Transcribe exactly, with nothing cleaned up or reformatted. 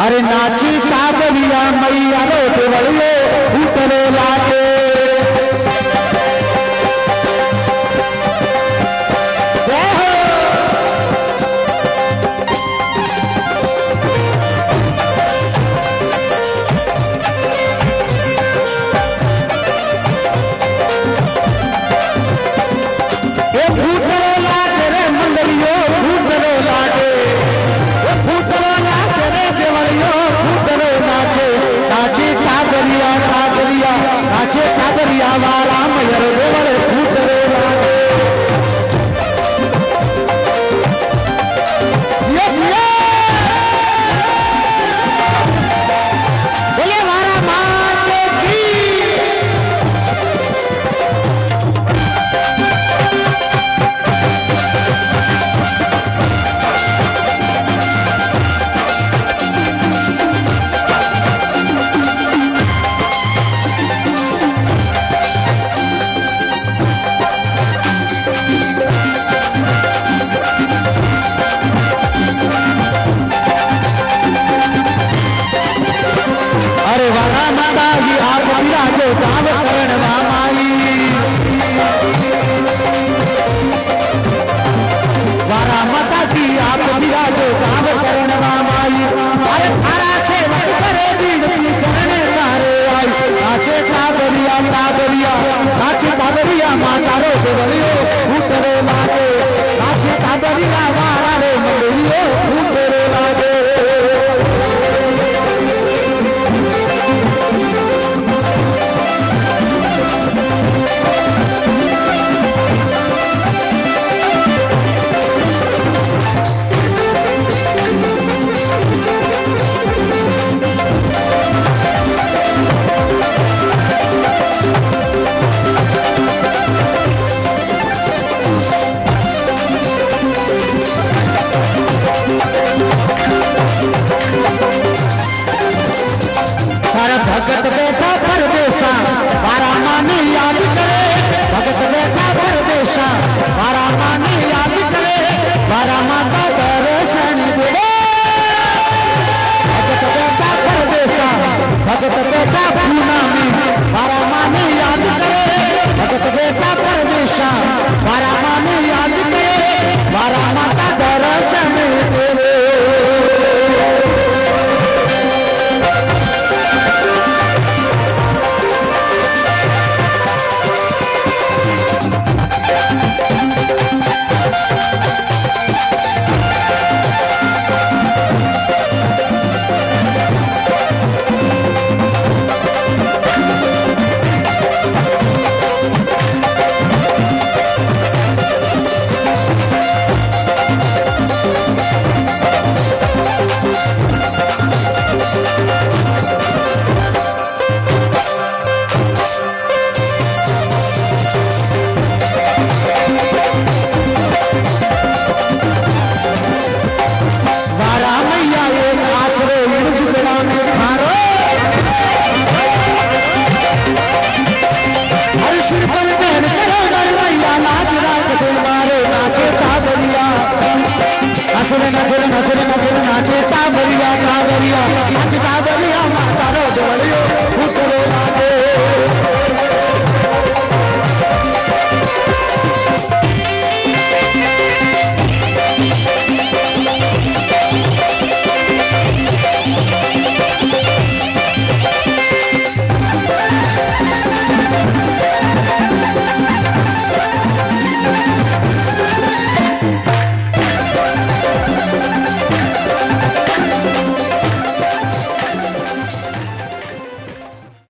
अरे नाची काबरिया मैया रो देवलियो उतरे लागे भगत बेटा परदेसा बारा मानी याद करे भगत बेटा परदेसा बारा मानी याद करे बारा माता दर्शन दे भगत बेटा परदेसा भगत बेटा पूना में बारा मानी याद करे भगत बेटा परदेसा बारा मानी याद करे बारा माता दर्शन दे नाचे नाचे नाचे नाचे काबरिया काबरिया नाच काबरिया